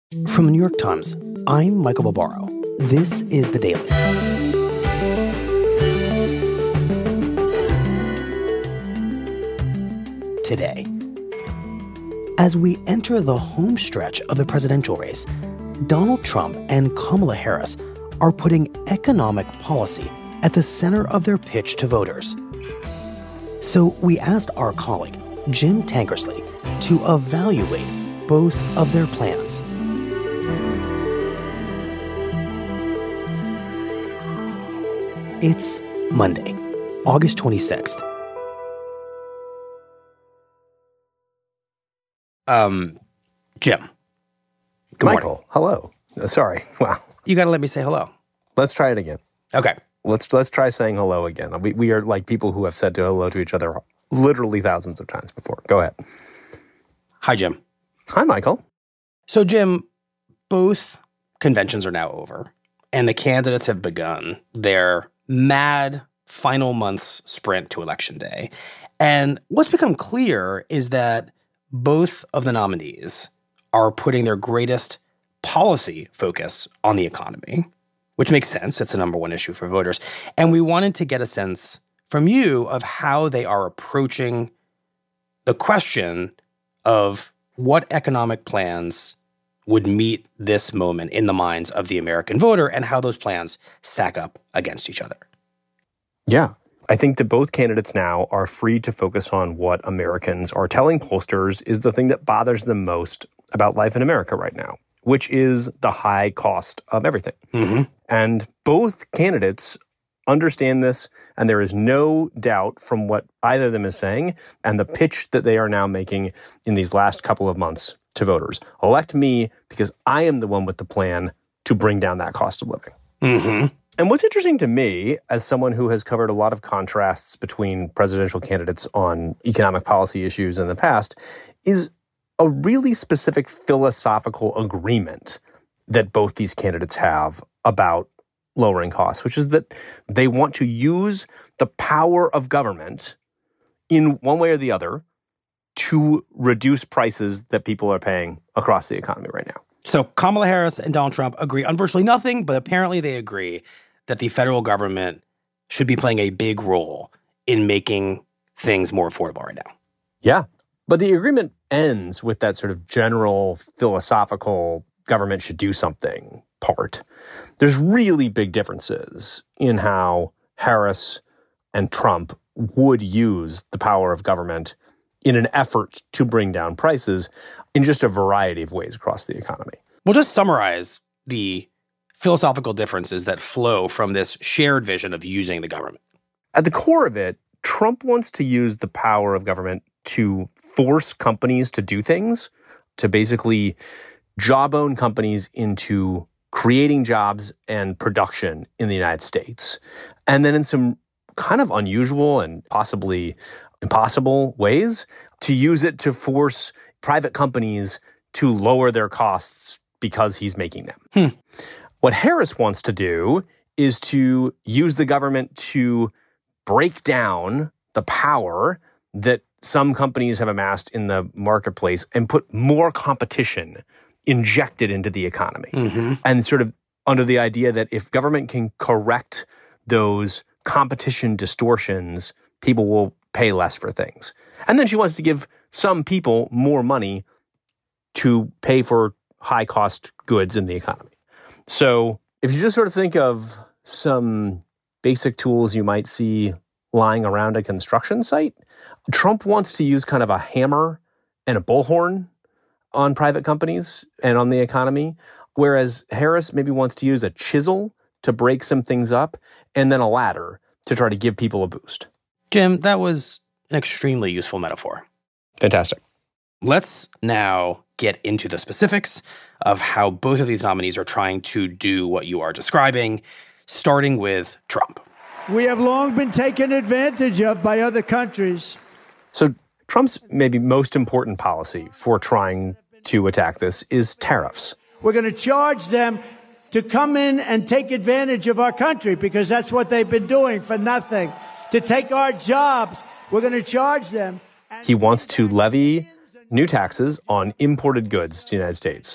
From the New York Times, I'm Michael Barbaro. This is The Daily. Today, as we enter the home stretch of the presidential race, Donald Trump and Kamala Harris are putting economic policy at the center of their pitch to voters. So we asked our colleague, Jim Tankersley, to evaluate both of their plans. It's Monday, August 26th. Jim. Good Michael, morning. hello. Sorry. Wow. You got to let me say hello. Let's try it again. Okay. Let's try saying hello again. We are like people who have said hello to each other literally thousands of times before. Go ahead. Hi, Jim. Hi, Michael. So, Jim, both conventions are now over, and the candidates have begun their mad final month's sprint to Election Day. And what's become clear is that both of the nominees are putting their greatest policy focus on the economy, which makes sense. It's the number one issue for voters. And we wanted to get a sense from you of how they are approaching the question of what economic plans would meet this moment in the minds of the American voter and how those plans stack up against each other. Yeah. I think that both candidates now are free to focus on what Americans are telling pollsters is the thing that bothers them most about life in America right now, which is the high cost of everything. Mm-hmm. And both candidates understand this, and there is no doubt from what either of them is saying and the pitch that they are now making in these last couple of months to voters. Elect me because I am the one with the plan to bring down that cost of living. Mm-hmm. And what's interesting to me, as someone who has covered a lot of contrasts between presidential candidates on economic policy issues in the past, is a really specific philosophical agreement that both these candidates have about lowering costs, which is that they want to use the power of government in one way or the other to reduce prices that people are paying across the economy right now. So Kamala Harris and Donald Trump agree on virtually nothing, but apparently they agree that the federal government should be playing a big role in making things more affordable right now. Yeah, but the agreement ends with that sort of general philosophical government should do something part. There's really big differences in how Harris and Trump would use the power of government in an effort to bring down prices in just a variety of ways across the economy. We'll just summarize the philosophical differences that flow from this shared vision of using the government. At the core of it, Trump wants to use the power of government to force companies to do things, to basically jawbone companies into creating jobs and production in the United States. And then in some kind of unusual and possibly impossible ways, to use it to force private companies to lower their costs because he's making them. What Harris wants to do is to use the government to break down the power that some companies have amassed in the marketplace and put more competition injected into the economy. Mm-hmm. And sort of under the idea that if government can correct those competition distortions, people will pay less for things. And then she wants to give some people more money to pay for high-cost goods in the economy. So if you just sort of think of some basic tools you might see lying around a construction site, Trump wants to use kind of a hammer and a bullhorn on private companies and on the economy, whereas Harris maybe wants to use a chisel to break some things up and then a ladder to try to give people a boost. Jim, that was an extremely useful metaphor. Fantastic. Let's now get into the specifics of how both of these nominees are trying to do what you are describing, starting with Trump. We have long been taken advantage of by other countries. So Trump's maybe most important policy for trying to attack this is tariffs. We're going to charge them to come in and take advantage of our country because that's what they've been doing for nothing. To take our jobs, we're going to charge them. He wants to levy new taxes on imported goods to the United States,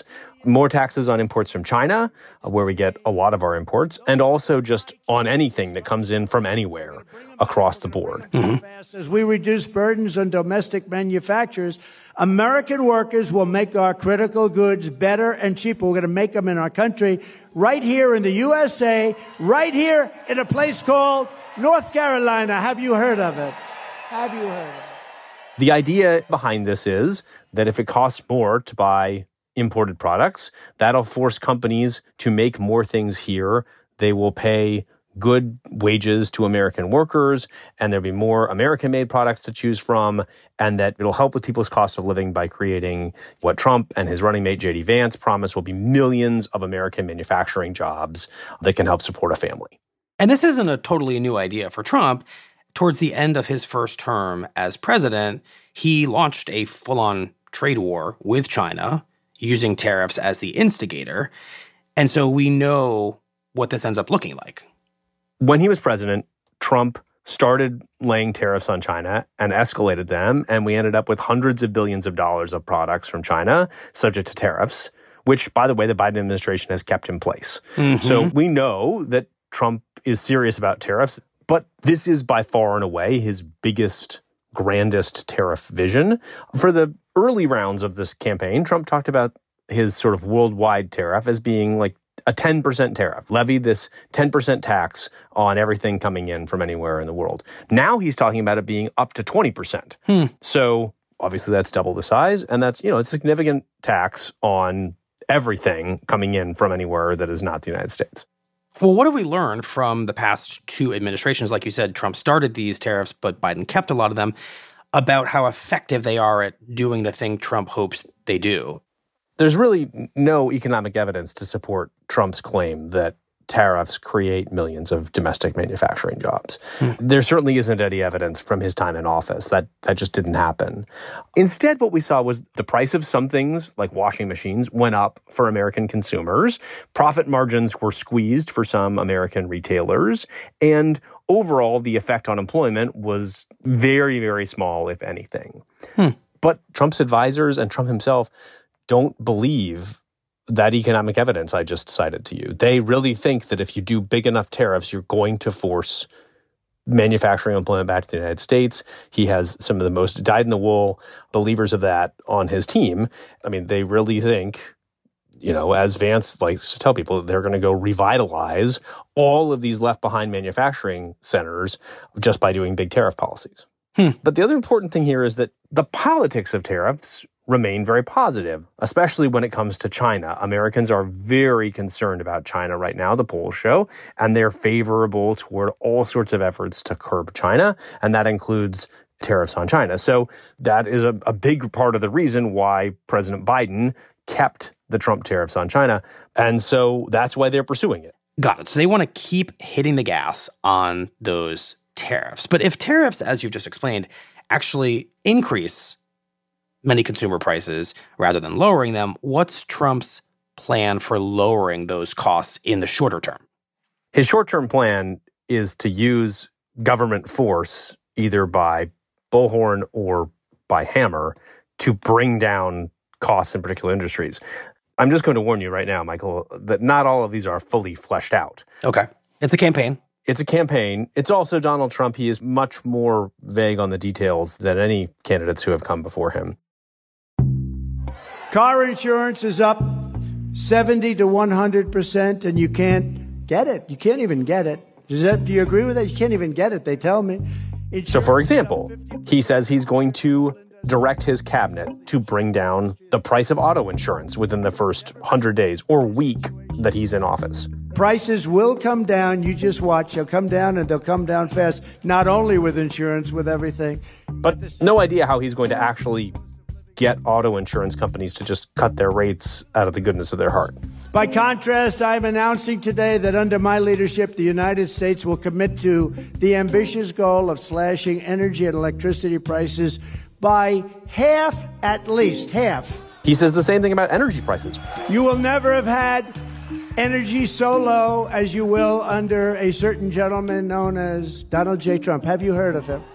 more taxes on imports from China, where we get a lot of our imports, and also just on anything that comes in from anywhere across the board. As we reduce burdens on domestic manufacturers, American workers will make our critical goods better and cheaper. We're going to make them in our country, right here in the USA, right here in a place called North Carolina. Have you heard of it? Have you heard of it? The idea behind this is that if it costs more to buy imported products, that'll force companies to make more things here. They will pay good wages to American workers, and there'll be more American-made products to choose from, and that it'll help with people's cost of living by creating what Trump and his running mate J.D. Vance promise will be millions of American manufacturing jobs that can help support a family. And this isn't a totally new idea for Trump. Towards the end of his first term as president, he launched a full-on trade war with China, using tariffs as the instigator. And so we know what this ends up looking like. When he was president, Trump started laying tariffs on China and escalated them, and we ended up with hundreds of billions of dollars of products from China subject to tariffs, which, by the way, the Biden administration has kept in place. So we know that Trump is serious about tariffs, but this is by far and away his biggest, grandest tariff vision. For the early rounds of this campaign, Trump talked about his sort of worldwide tariff as being like a 10% tariff, levied this 10% tax on everything coming in from anywhere in the world. Now he's talking about it being up to 20%. So obviously that's double the size, and that's, a significant tax on everything coming in from anywhere that is not the United States. Well, what have we learned from the past two administrations? Like you said, Trump started these tariffs, but Biden kept a lot of them, about how effective they are at doing the thing Trump hopes they do. There's really no economic evidence to support Trump's claim that tariffs create millions of domestic manufacturing jobs. There certainly isn't any evidence from his time in office. That just didn't happen. Instead, what we saw was the price of some things, like washing machines, went up for American consumers. Profit margins were squeezed for some American retailers. And overall, the effect on employment was very, very small, if anything. But Trump's advisors and Trump himself don't believe that economic evidence I just cited to you. They really think that if you do big enough tariffs, you're going to force manufacturing employment back to the United States. He has some of the most dyed-in-the-wool believers of that on his team. I mean, they really think, as Vance likes to tell people, they're going to go revitalize all of these left-behind manufacturing centers just by doing big tariff policies. But the other important thing here is that the politics of tariffs remain very positive, especially when it comes to China. Americans are very concerned about China right now, the polls show, and they're favorable toward all sorts of efforts to curb China, and that includes tariffs on China. So that is a big part of the reason why President Biden kept the Trump tariffs on China, and so that's why they're pursuing it. Got it. So they want to keep hitting the gas on those tariffs. But if tariffs, as you've just explained, actually increase many consumer prices rather than lowering them, what's Trump's plan for lowering those costs in the shorter term? His short-term plan is to use government force, either by bullhorn or by hammer, to bring down costs in particular industries. I'm just going to warn you right now, Michael, that not all of these are fully fleshed out. Okay. It's a campaign. It's a campaign. It's also Donald Trump. He is much more vague on the details than any candidates who have come before him. Car insurance is up 70 to 100%, and you can't get it. You can't even get it. Do you agree with that? You can't even get it, they tell me. So, for example, he says he's going to direct his cabinet to bring down the price of auto insurance within the first 100 days or week that he's in office. Prices will come down. You just watch. They'll come down, and they'll come down fast, not only with insurance, with everything. But no idea how he's going to actually get auto insurance companies to just cut their rates out of the goodness of their heart. By contrast, I'm announcing today that under my leadership, the United States will commit to the ambitious goal of slashing energy and electricity prices by half, at least half. He says the same thing about energy prices. You will never have had energy so low as you will under a certain gentleman known as Donald J. Trump. Have you heard of him?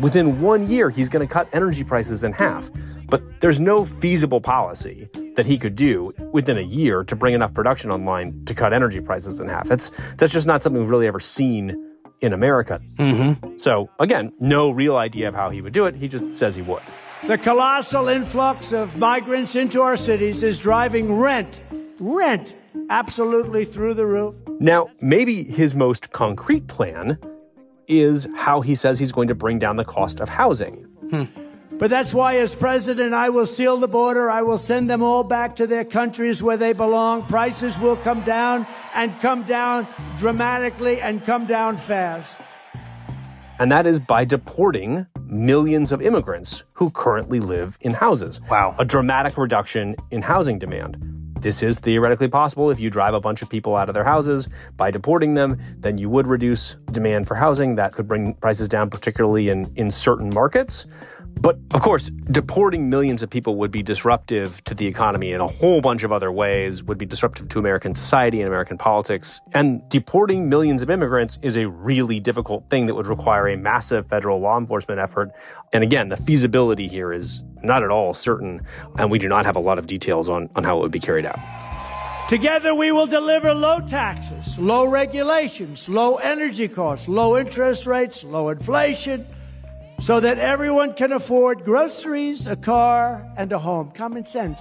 within 1 year, he's going to cut energy prices in half. But there's no feasible policy that he could do within a year to bring enough production online to cut energy prices in half. That's just not something we've really ever seen in America. Mm-hmm. So again, no real idea of how he would do it. He just says he would. The colossal influx of migrants into our cities is driving rent absolutely through the roof. Now, maybe his most concrete plan is how he says he's going to bring down the cost of housing. But that's why, as president, I will seal the border. I will send them all back to their countries where they belong. Prices will come down and come down dramatically and come down fast. And that is by deporting millions of immigrants who currently live in houses. Wow. A dramatic reduction in housing demand. This is theoretically possible. If you drive a bunch of people out of their houses by deporting them, then you would reduce demand for housing. That could bring prices down, particularly in certain markets. But of course, deporting millions of people would be disruptive to the economy in a whole bunch of other ways, would be disruptive to American society and American politics. And deporting millions of immigrants is a really difficult thing that would require a massive federal law enforcement effort. And again, the feasibility here is not at all certain, and we do not have a lot of details on how it would be carried out. Together, we will deliver low taxes, low regulations, low energy costs, low interest rates, low inflation, so that everyone can afford groceries, a car, and a home. Common sense.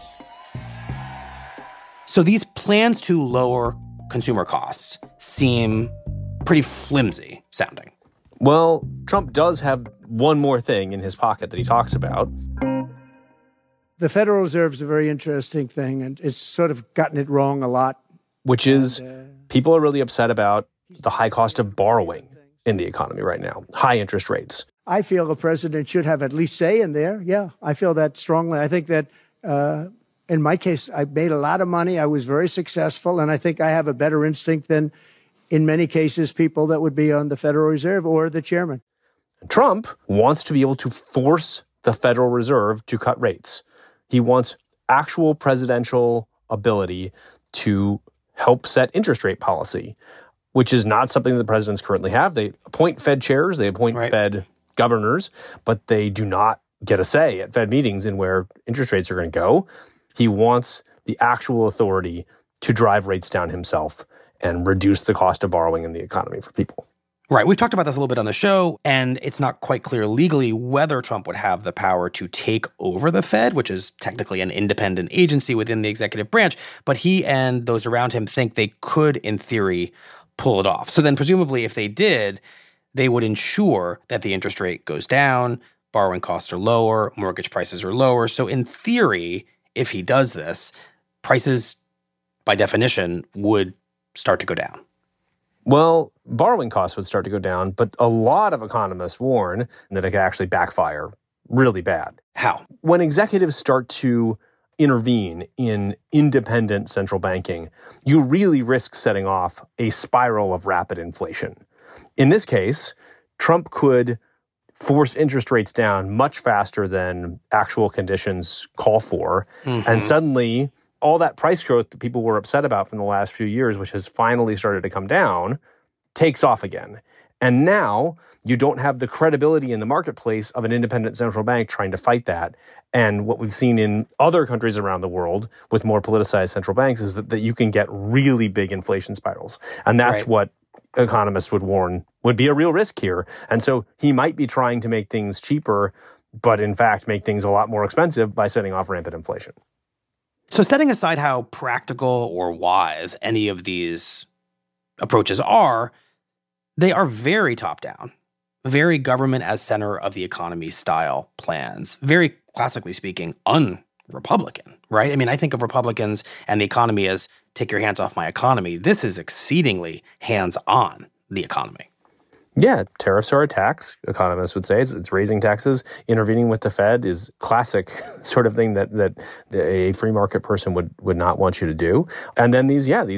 So these plans to lower consumer costs seem pretty flimsy sounding. Well, Trump does have one more thing in his pocket that he talks about. The Federal Reserve is a very interesting thing, and it's sort of gotten it wrong a lot. Which is, people are really upset about the high cost of borrowing in the economy right now, high interest rates. I feel the president should have at least say in there. Yeah, I feel that strongly. I think that in my case, I made a lot of money. I was very successful, and I think I have a better instinct than, in many cases, people that would be on the Federal Reserve or the chairman. Trump wants to be able to force the Federal Reserve to cut rates. He wants actual presidential ability to help set interest rate policy, which is not something that the presidents currently have. They appoint Fed chairs, they appoint Fed governors, but they do not get a say at Fed meetings in where interest rates are going to go. He wants the actual authority to drive rates down himself and reduce the cost of borrowing in the economy for people. Right. We've talked about this a little bit on the show, and it's not quite clear legally whether Trump would have the power to take over the Fed, which is technically an independent agency within the executive branch. But he and those around him think they could, in theory, pull it off. So then presumably if they did, they would ensure that the interest rate goes down, borrowing costs are lower, mortgage prices are lower. So in theory, if he does this, prices, by definition, would start to go down. Well, borrowing costs would start to go down, but a lot of economists warn that it could actually backfire really bad. How? When executives start to intervene in independent central banking, you really risk setting off a spiral of rapid inflation. In this case, Trump could force interest rates down much faster than actual conditions call for. And suddenly, all that price growth that people were upset about from the last few years, which has finally started to come down, takes off again. And now you don't have the credibility in the marketplace of an independent central bank trying to fight that. And what we've seen in other countries around the world with more politicized central banks is that you can get really big inflation spirals. And that's what economists would warn would be a real risk here. And so he might be trying to make things cheaper, but in fact make things a lot more expensive by setting off rampant inflation. So setting aside how practical or wise any of these approaches are, they are very top-down, very government as center of the economy style plans, very classically speaking, un-Republican, right? I mean, I think of Republicans and the economy as take your hands off my economy. This is exceedingly hands-on the economy. Yeah, tariffs are a tax, economists would say. It's raising taxes. Intervening with the Fed is classic sort of thing that a free market person would not want you to do. And then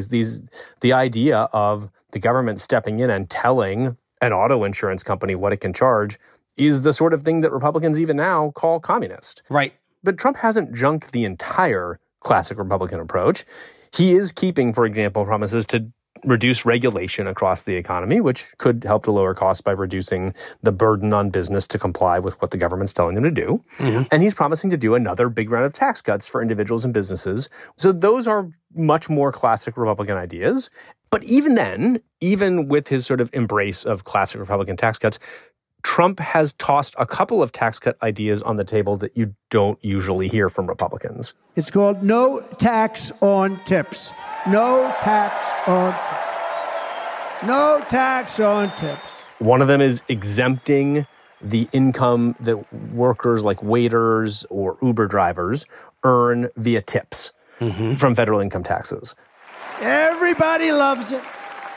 the idea of the government stepping in and telling an auto insurance company what it can charge is the sort of thing that Republicans even now call communist. Right. But Trump hasn't junked the entire classic Republican approach. He is keeping, for example, promises to reduce regulation across the economy, which could help to lower costs by reducing the burden on business to comply with what the government's telling them to do. Mm-hmm. And he's promising to do another big round of tax cuts for individuals and businesses. So those are much more classic Republican ideas. But even then, even with his sort of embrace of classic Republican tax cuts, Trump has tossed a couple of tax cut ideas on the table that you don't usually hear from Republicans. It's called no tax on tips. No tax on tips. No tax on tips. One of them is exempting the income that workers like waiters or Uber drivers earn via tips from federal income taxes. Everybody loves it.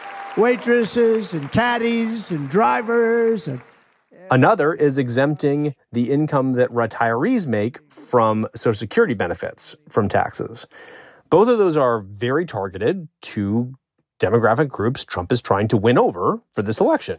Waitresses and caddies and drivers. Another is exempting the income that retirees make from Social Security benefits from taxes. Both of those are very targeted to demographic groups Trump is trying to win over for this election.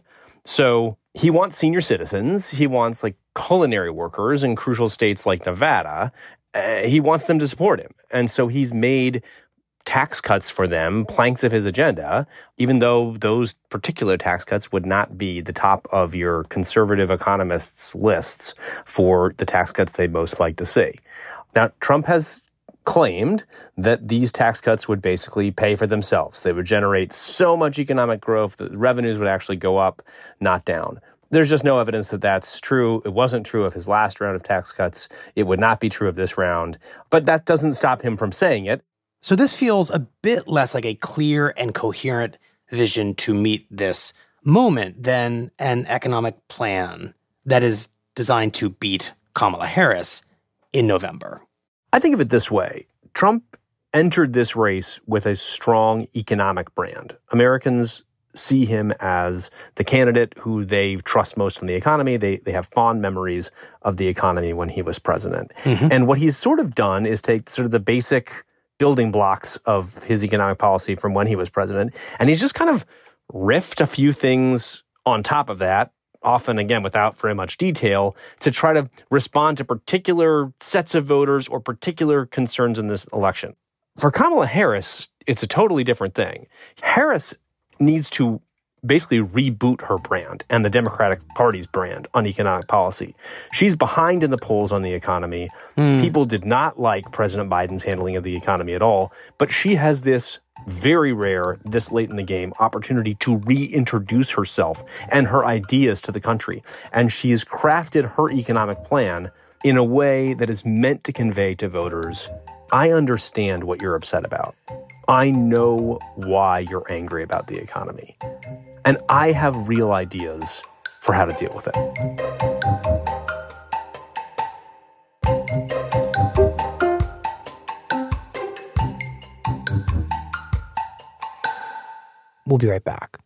So he wants senior citizens. He wants like culinary workers in crucial states like Nevada. He wants them to support him. And so he's made tax cuts for them planks of his agenda, even though those particular tax cuts would not be the top of your conservative economists' lists for the tax cuts they'd most like to see. Now, Trump has claimed that these tax cuts would basically pay for themselves. They would generate so much economic growth that revenues would actually go up, not down. There's just no evidence that that's true. It wasn't true of his last round of tax cuts. It would not be true of this round. But that doesn't stop him from saying it. So this feels a bit less like a clear and coherent vision to meet this moment than an economic plan that is designed to beat Kamala Harris in November. I think of it this way. Trump entered this race with a strong economic brand. Americans see him as the candidate who they trust most in the economy. They have fond memories of the economy when he was president. Mm-hmm. And what he's sort of done is take sort of the basic building blocks of his economic policy from when he was president, and he's just kind of riffed a few things on top of that, often, again, without very much detail, to try to respond to particular sets of voters or particular concerns in this election. For Kamala Harris, it's a totally different thing. Harris needs to basically reboot her brand and the Democratic Party's brand on economic policy. She's behind in the polls on the economy. People did not like President Biden's handling of the economy at all, but she has this very rare, this late in the game, opportunity to reintroduce herself and her ideas to the country. And she has crafted her economic plan in a way that is meant to convey to voters, I understand what you're upset about. I know why you're angry about the economy. And I have real ideas for how to deal with it. We'll be right back.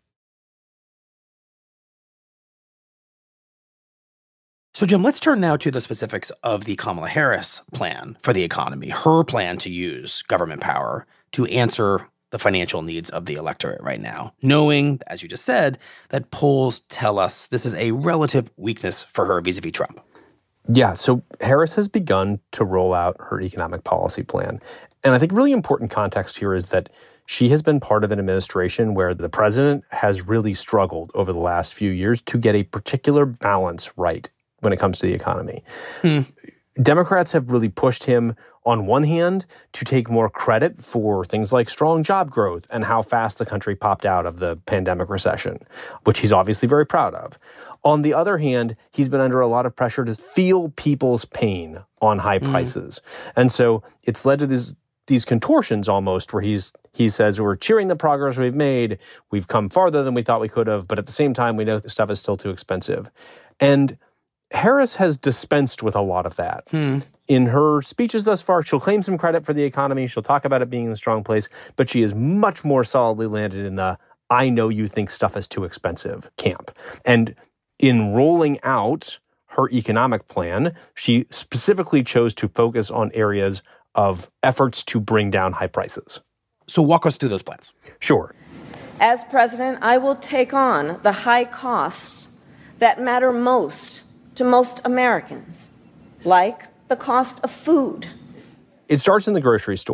So, Jim, let's turn now to the specifics of the Kamala Harris plan for the economy, her plan to use government power to answer the financial needs of the electorate right now, knowing, as you just said, that polls tell us this is a relative weakness for her vis-a-vis Trump. Yeah, so Harris has begun to roll out her economic policy plan. And I think really important context here is that she has been part of an administration where the president has really struggled over the last few years to get a particular balance right when it comes to the economy. Democrats have really pushed him, on one hand, to take more credit for things like strong job growth and how fast the country popped out of the pandemic recession, which he's obviously very proud of. On the other hand, he's been under a lot of pressure to feel people's pain on high prices. And so it's led to these contortions almost where he says, we're cheering the progress we've made. We've come farther than we thought we could have. But at the same time, we know this stuff is still too expensive. And Harris has dispensed with a lot of that. In her speeches thus far, she'll claim some credit for the economy. She'll talk about it being in a strong place, but she is much more solidly landed in the I know you think stuff is too expensive camp. And in rolling out her economic plan, she specifically chose to focus on areas of efforts to bring down high prices. So walk us through those plans. Sure. As president, I will take on the high costs that matter most to most Americans, like the cost of food. It starts in the grocery store.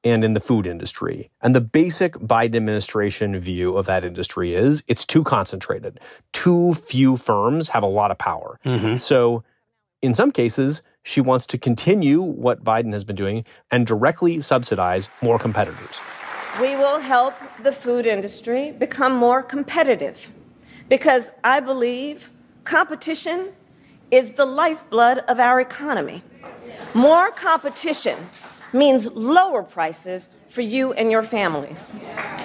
and in the food industry. And the basic Biden administration view of that industry is it's too concentrated. Too few firms have a lot of power. So in some cases, she wants to continue what Biden has been doing and directly subsidize more competitors. We will help the food industry become more competitive because I believe competition is the lifeblood of our economy. More competition means lower prices for you and your families.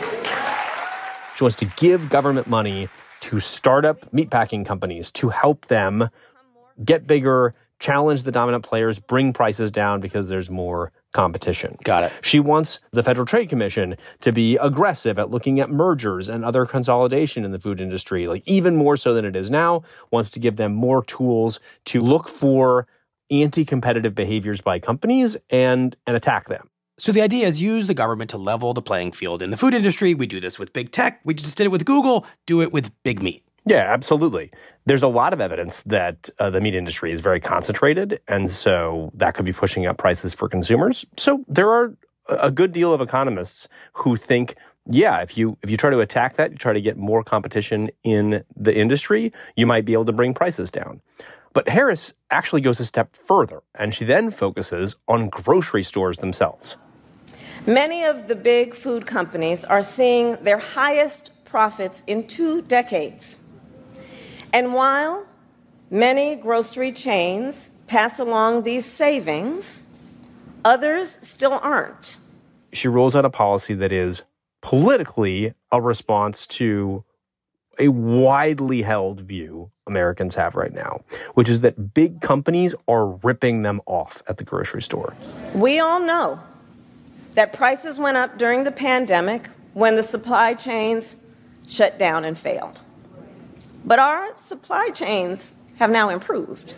She wants to give government money to startup meatpacking companies to help them get bigger, challenge the dominant players, bring prices down because there's more competition. Got it. She wants the Federal Trade Commission to be aggressive at looking at mergers and other consolidation in the food industry, like even more so than it is now, wants to give them more tools to look for anti-competitive behaviors by companies and attack them. So the idea is use the government to level the playing field in the food industry. We do this with big tech. We just did it with Google. Do it with big meat. Yeah, absolutely. There's a lot of evidence that the meat industry is very concentrated, and so that could be pushing up prices for consumers. So there are a good deal of economists who think, yeah, if you try to attack that, you try to get more competition in the industry, you might be able to bring prices down. But Harris actually goes a step further, and she then focuses on grocery stores themselves. Many of the big food companies are seeing their highest profits in 2 decades. And while many grocery chains pass along these savings, others still aren't. She rolls out a policy that is politically a response to a widely held view Americans have right now, which is that big companies are ripping them off at the grocery store. We all know that prices went up during the pandemic when the supply chains shut down and failed. But our supply chains have now improved,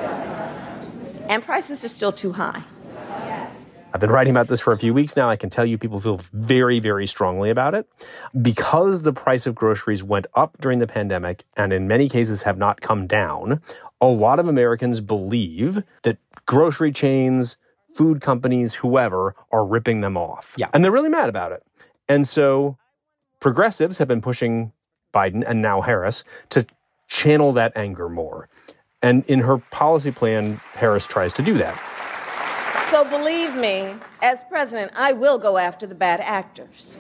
and prices are still too high. I've been writing about this for a few weeks now. I can tell you people feel very, very strongly about it. Because the price of groceries went up during the pandemic and in many cases have not come down, a lot of Americans believe that grocery chains, food companies, whoever, are ripping them off. Yeah. And they're really mad about it. And so progressives have been pushing Biden and now Harris to channel that anger more. And in her policy plan, Harris tries to do that. So believe me, as president, I will go after the bad actors.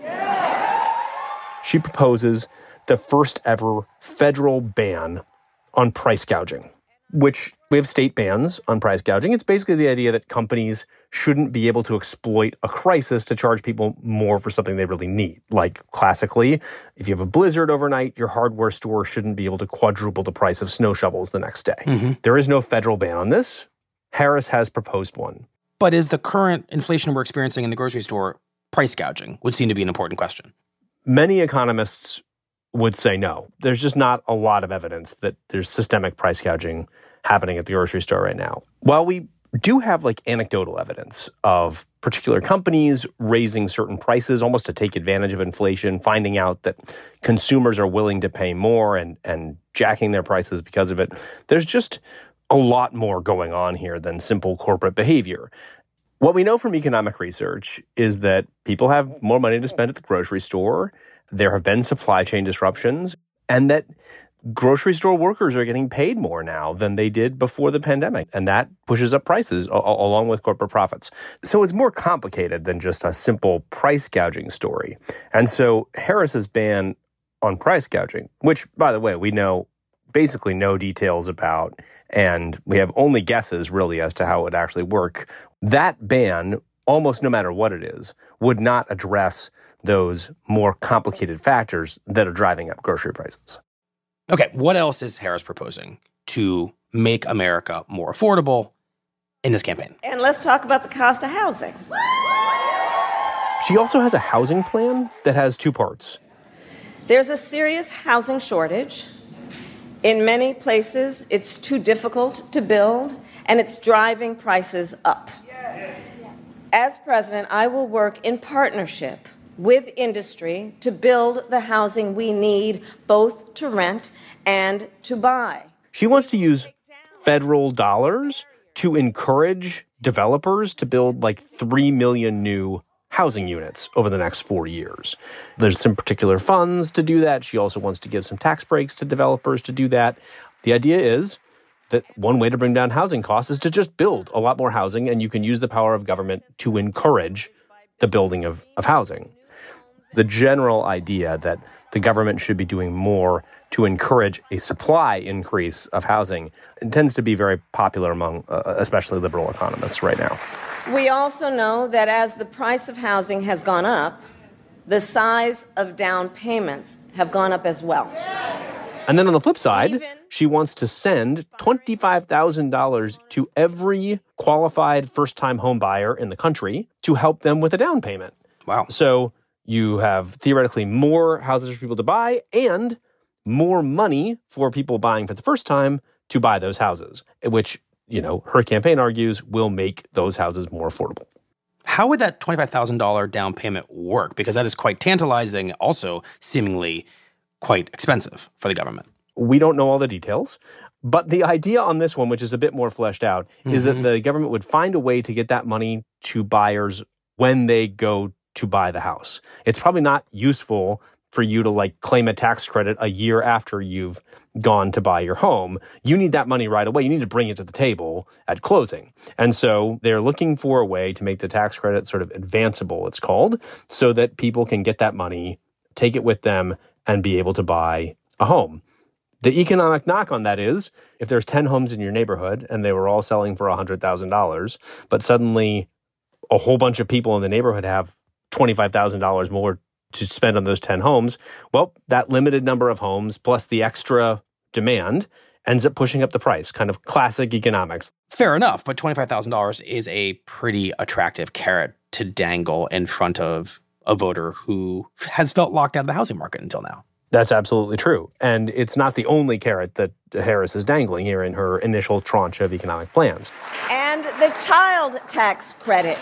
She proposes the first ever federal ban on price gouging, which we have state bans on price gouging. It's basically the idea that companies shouldn't be able to exploit a crisis to charge people more for something they really need. Like classically, if you have a blizzard overnight, your hardware store shouldn't be able to quadruple the price of snow shovels the next day. There is no federal ban on this. Harris has proposed one. But is the current inflation we're experiencing in the grocery store price gouging? Would seem to be an important question. Many economists would say no. There's just not a lot of evidence that there's systemic price gouging happening at the grocery store right now. While we do have like anecdotal evidence of particular companies raising certain prices almost to take advantage of inflation, finding out that consumers are willing to pay more and jacking their prices because of it, there's just a lot more going on here than simple corporate behavior. What we know from economic research is that people have more money to spend at the grocery store. There have been supply chain disruptions, and that grocery store workers are getting paid more now than they did before the pandemic. And that pushes up prices along with corporate profits. So it's more complicated than just a simple price gouging story. And so Harris's ban on price gouging, which, by the way, we know basically no details about, and we have only guesses really as to how it would actually work. That ban, almost no matter what it is, would not address those more complicated factors that are driving up grocery prices. Okay, what else is Harris proposing to make America more affordable in this campaign? And let's talk about the cost of housing. She also has a housing plan that has 2 parts. There's a serious housing shortage. In many places, it's too difficult to build, and it's driving prices up. As president, I will work in partnership with industry to build the housing we need, both to rent and to buy. She wants to use federal dollars to encourage developers to build like 3 million new housing units over the next 4 years. There's some particular funds to do that. She also wants to give some tax breaks to developers to do that. The idea is that one way to bring down housing costs is to just build a lot more housing, and you can use the power of government to encourage the building of housing. The general idea that the government should be doing more to encourage a supply increase of housing tends to be very popular among especially liberal economists right now. We also know that as the price of housing has gone up, the size of down payments have gone up as well. And then on the flip side, she wants to send $25,000 to every qualified first-time home buyer in the country to help them with a down payment. Wow. So you have theoretically more houses for people to buy and more money for people buying for the first time to buy those houses, which, her campaign argues will make those houses more affordable. How would that $25,000 down payment work? Because that is quite tantalizing, also seemingly quite expensive for the government. We don't know all the details, but the idea on this one, which is a bit more fleshed out, is that the government would find a way to get that money to buyers when they go to buy the house. It's probably not useful for you to claim a tax credit a year after you've gone to buy your home. You need that money right away. You need to bring it to the table at closing. And so they're looking for a way to make the tax credit sort of advanceable, it's called, so that people can get that money, take it with them, and be able to buy a home. The economic knock on that is, if there's 10 homes in your neighborhood and they were all selling for $100,000, but suddenly a whole bunch of people in the neighborhood have $25,000 more to spend on those 10 homes, well, that limited number of homes plus the extra demand ends up pushing up the price, kind of classic economics. Fair enough, but $25,000 is a pretty attractive carrot to dangle in front of a voter who has felt locked out of the housing market until now. That's absolutely true. And it's not the only carrot that Harris is dangling here in her initial tranche of economic plans. And the child tax credit,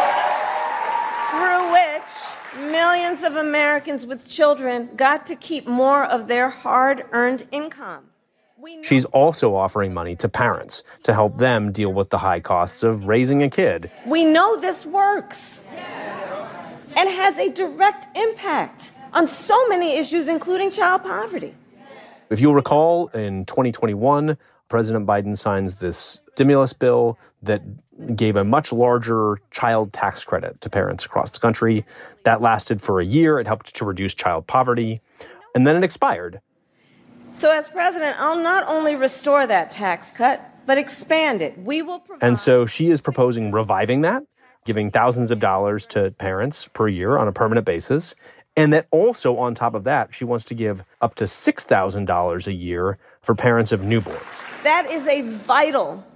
through which millions of Americans with children got to keep more of their hard-earned income. She's also offering money to parents to help them deal with the high costs of raising a kid. We know this works and has a direct impact on so many issues, including child poverty. If you'll recall, in 2021, President Biden signs this stimulus bill that gave a much larger child tax credit to parents across the country. That lasted for a year. It helped to reduce child poverty. And then it expired. So as president, I'll not only restore that tax cut, but expand it. We will provide... And so she is proposing reviving that, giving thousands of dollars to parents per year on a permanent basis. And that also, on top of that, she wants to give up to $6,000 a year for parents of newborns. That is a vital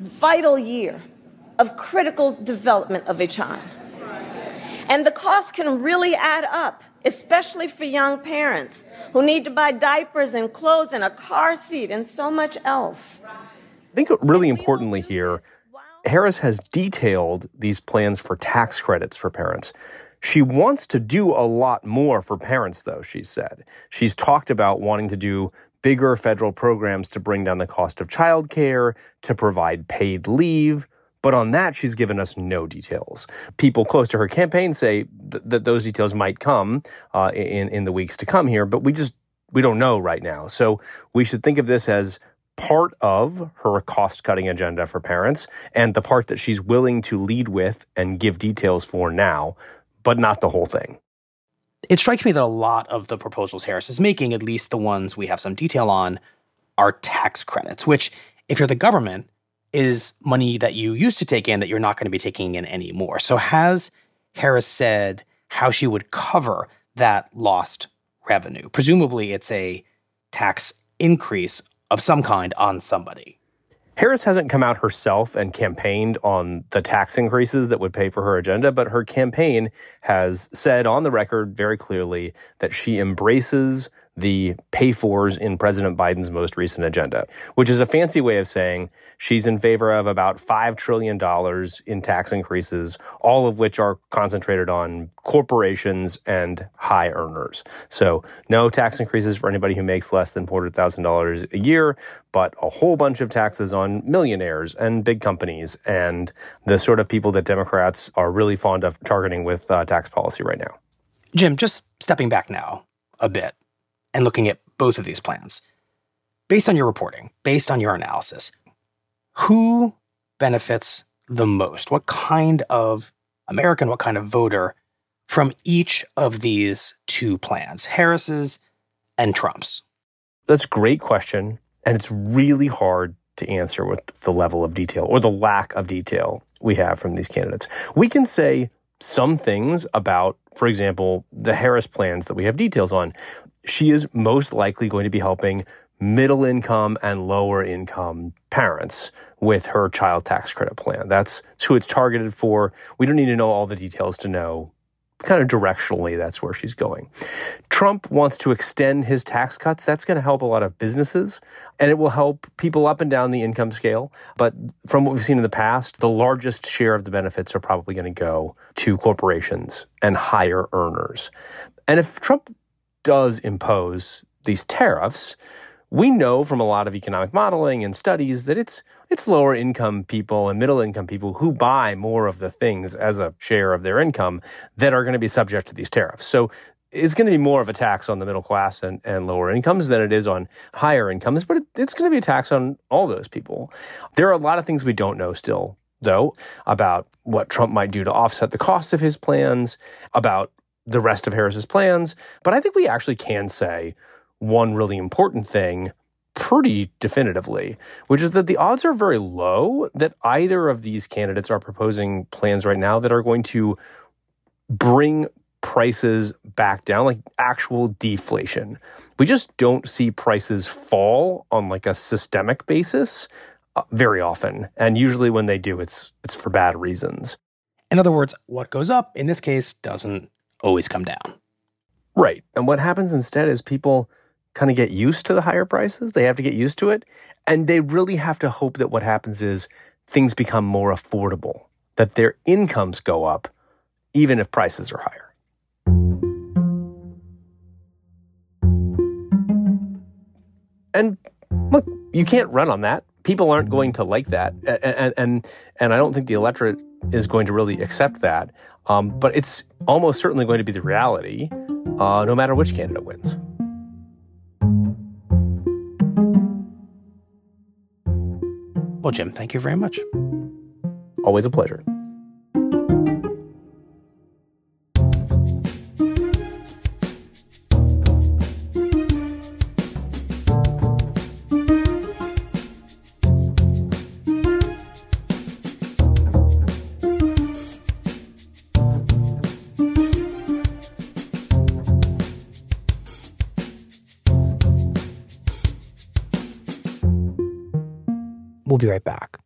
year of critical development of a child. And the cost can really add up, especially for young parents who need to buy diapers and clothes and a car seat and so much else. I think really importantly here, Harris has detailed these plans for tax credits for parents. She wants to do a lot more for parents, though, she said. She's talked about wanting to do bigger federal programs to bring down the cost of childcare, to provide paid leave. But on that, she's given us no details. People close to her campaign say that those details might come in the weeks to come here, but we don't know right now. So we should think of this as part of her cost-cutting agenda for parents and the part that she's willing to lead with and give details for now, but not the whole thing. It strikes me that a lot of the proposals Harris is making, at least the ones we have some detail on, are tax credits, which, if you're the government, is money that you used to take in that you're not going to be taking in anymore. So has Harris said how she would cover that lost revenue? Presumably it's a tax increase of some kind on somebody. Harris hasn't come out herself and campaigned on the tax increases that would pay for her agenda, but her campaign has said on the record very clearly that she embraces the pay-fors in President Biden's most recent agenda, which is a fancy way of saying she's in favor of about $5 trillion in tax increases, all of which are concentrated on corporations and high earners. So no tax increases for anybody who makes less than $400,000 a year, but a whole bunch of taxes on millionaires and big companies and the sort of people that Democrats are really fond of targeting with tax policy right now. Jim, just stepping back now a bit and looking at both of these plans, based on your reporting, based on your analysis, who benefits the most? What kind of American, what kind of voter from each of these two plans, Harris's and Trump's? That's a great question, and it's really hard to answer with the level of detail or the lack of detail we have from these candidates. We can say some things about, for example, the Harris plans that we have details on. She is most likely going to be helping middle income and lower income parents with her child tax credit plan. That's who it's targeted for. We don't need to know all the details to know kind of directionally that's where she's going. Trump wants to extend his tax cuts. That's going to help a lot of businesses, and it will help people up and down the income scale. But from what we've seen in the past, the largest share of the benefits are probably going to go to corporations and higher earners. And if Trump does impose these tariffs, we know from a lot of economic modeling and studies that it's lower income people and middle income people who buy more of the things as a share of their income that are going to be subject to these tariffs. So it's going to be more of a tax on the middle class and lower incomes than it is on higher incomes, but it's going to be a tax on all those people. There are a lot of things we don't know still, though, about what Trump might do to offset the costs of his plans, about the rest of Harris's plans. But I think we actually can say one really important thing pretty definitively, which is that the odds are very low that either of these candidates are proposing plans right now that are going to bring prices back down, like actual deflation. We just don't see prices fall on like a systemic basis very often. And usually when they do, it's for bad reasons. In other words, what goes up, in this case, doesn't always come down. Right. And what happens instead is people kind of get used to the higher prices. They have to get used to it. And they really have to hope that what happens is things become more affordable, that their incomes go up, even if prices are higher. And look, you can't run on that. People aren't going to like that. And I don't think the electorate is going to really accept that. But it's almost certainly going to be the reality, no matter which candidate wins. Well, Jim, thank you very much. Always a pleasure. We'll be right back.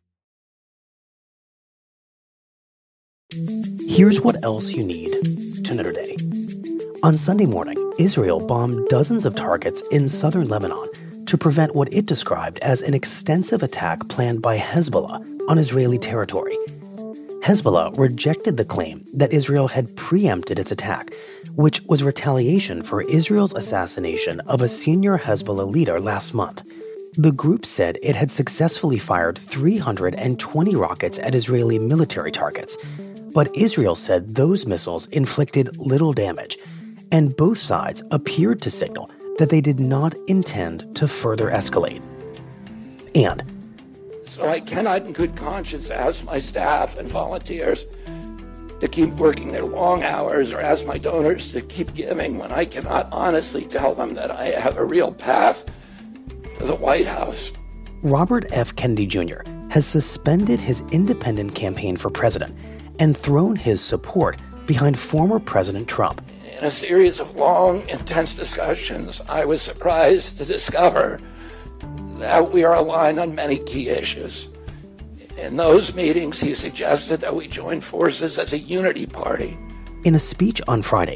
Here's what else you need to know today. On Sunday morning, Israel bombed dozens of targets in southern Lebanon to prevent what it described as an extensive attack planned by Hezbollah on Israeli territory. Hezbollah rejected the claim that Israel had preempted its attack, which was retaliation for Israel's assassination of a senior Hezbollah leader last month. The group said it had successfully fired 320 rockets at Israeli military targets, but Israel said those missiles inflicted little damage, and both sides appeared to signal that they did not intend to further escalate. And so I cannot in good conscience ask my staff and volunteers to keep working their long hours or ask my donors to keep giving when I cannot honestly tell them that I have a real path to the White House. Robert F. Kennedy Jr. has suspended his independent campaign for president and thrown his support behind former President Trump. In a series of long, intense discussions, I was surprised to discover that we are aligned on many key issues. In those meetings, he suggested that we join forces as a unity party. In a speech on Friday,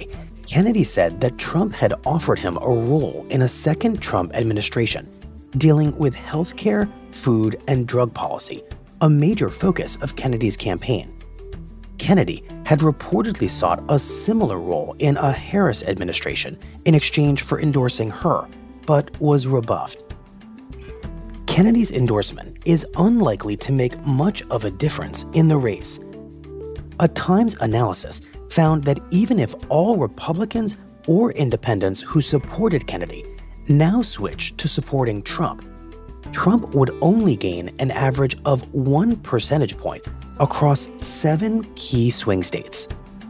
Kennedy said that Trump had offered him a role in a second Trump administration, dealing with healthcare, food, and drug policy, a major focus of Kennedy's campaign. Kennedy had reportedly sought a similar role in a Harris administration in exchange for endorsing her, but was rebuffed. Kennedy's endorsement is unlikely to make much of a difference in the race. A Times analysis found that even if all Republicans or independents who supported Kennedy now switched to supporting Trump, Trump would only gain an average of 1 percentage point across 7 key swing states.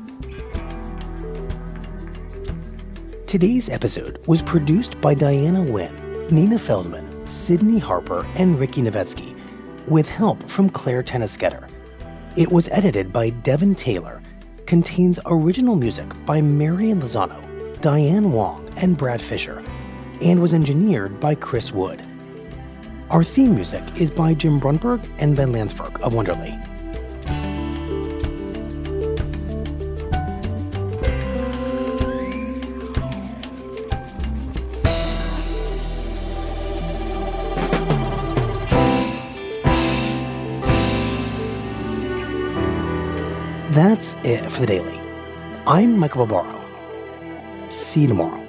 Today's episode was produced by Diana Nguyen, Nina Feldman, Sydney Harper, and Ricky Novetsky, with help from Claire Tennisketter. It was edited by Devin Taylor, contains original music by Marian Lozano, Diane Wong, and Brad Fisher, and was engineered by Chris Wood. Our theme music is by Jim Brunberg and Ben Landsberg of Wonderly. That's it for the Daily. I'm Michael Barbaro. See you tomorrow.